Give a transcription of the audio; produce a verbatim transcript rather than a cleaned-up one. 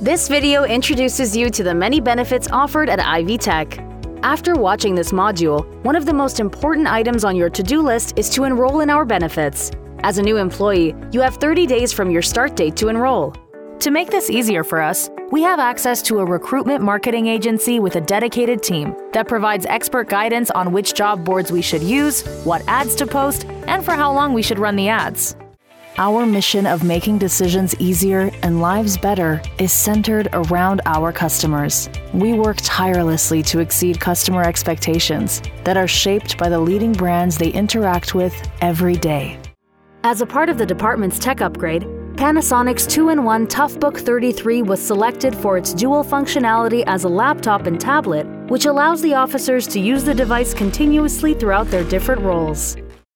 This video introduces you to the many benefits offered at Ivy Tech. After watching this module, one of the most important items on your to-do list is to enroll in our benefits. As a new employee, you have thirty days from your start date to enroll. To make this easier for us, we have access to a recruitment marketing agency with a dedicated team that provides expert guidance on which job boards we should use, what ads to post, and for how long we should run the ads. Our mission of making decisions easier and lives better is centered around our customers. We work tirelessly to exceed customer expectations that are shaped by the leading brands they interact with every day. As a part of the department's tech upgrade, Panasonic's two in one Toughbook thirty-three was selected for its dual functionality as a laptop and tablet, which allows the officers to use the device continuously throughout their different roles.